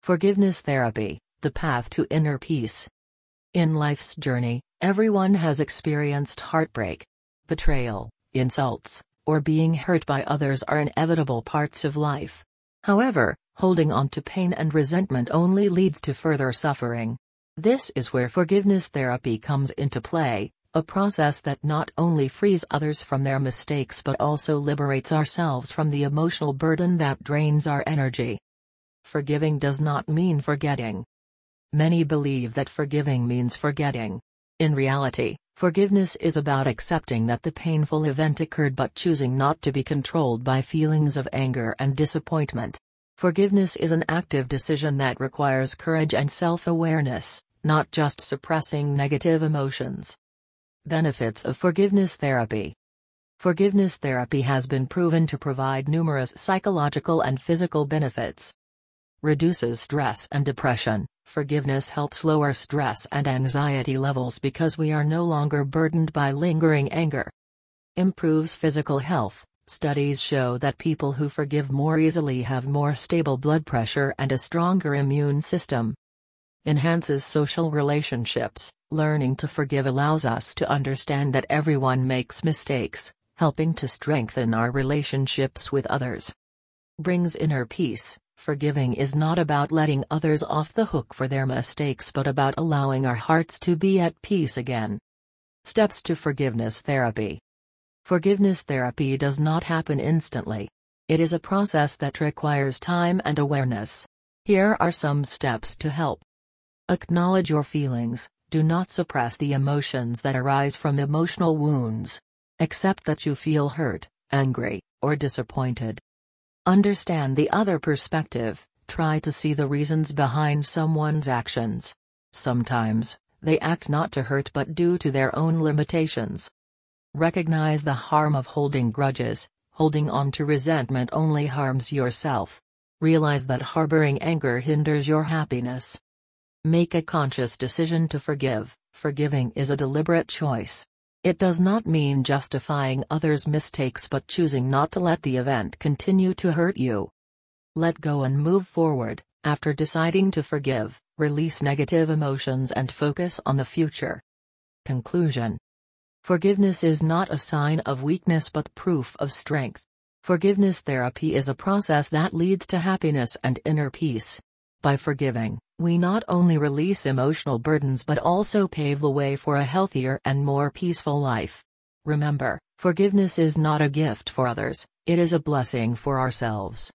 Forgiveness therapy, the path to inner peace. In life's journey, everyone has experienced heartbreak. Betrayal, insults, or being hurt by others are inevitable parts of life. However, holding on to pain and resentment only leads to further suffering. This is where forgiveness therapy comes into play, a process that not only frees others from their mistakes but also liberates ourselves from the emotional burden that drains our energy. Forgiving does not mean forgetting. Many believe that forgiving means forgetting. In reality, forgiveness is about accepting that the painful event occurred but choosing not to be controlled by feelings of anger and disappointment. Forgiveness is an active decision that requires courage and self-awareness, not just suppressing negative emotions. Benefits of forgiveness therapy. Forgiveness therapy has been proven to provide numerous psychological and physical benefits. Reduces stress and depression. Forgiveness helps lower stress and anxiety levels because we are no longer burdened by lingering anger. Improves physical health. Studies show that people who forgive more easily have more stable blood pressure and a stronger immune system. Enhances social relationships. Learning to forgive allows us to understand that everyone makes mistakes, helping to strengthen our relationships with others. Brings inner peace. Forgiving is not about letting others off the hook for their mistakes but about allowing our hearts to be at peace again. Steps to forgiveness therapy. Forgiveness therapy does not happen instantly. It is a process that requires time and awareness. Here are some steps to help. Acknowledge your feelings. Do not suppress the emotions that arise from emotional wounds. Accept that you feel hurt, angry, or disappointed. Understand the other perspective. Try to see the reasons behind someone's actions. Sometimes, they act not to hurt but due to their own limitations. Recognize the harm of holding grudges. Holding on to resentment only harms yourself. Realize that harboring anger hinders your happiness. Make a conscious decision to forgive. Forgiving is a deliberate choice. It does not mean justifying others' mistakes but choosing not to let the event continue to hurt you. Let go and move forward. After deciding to forgive, release negative emotions and focus on the future. Conclusion. Forgiveness is not a sign of weakness but proof of strength. Forgiveness therapy is a process that leads to happiness and inner peace. By forgiving, we not only release emotional burdens but also pave the way for a healthier and more peaceful life. Remember, forgiveness is not a gift for others, it is a blessing for ourselves.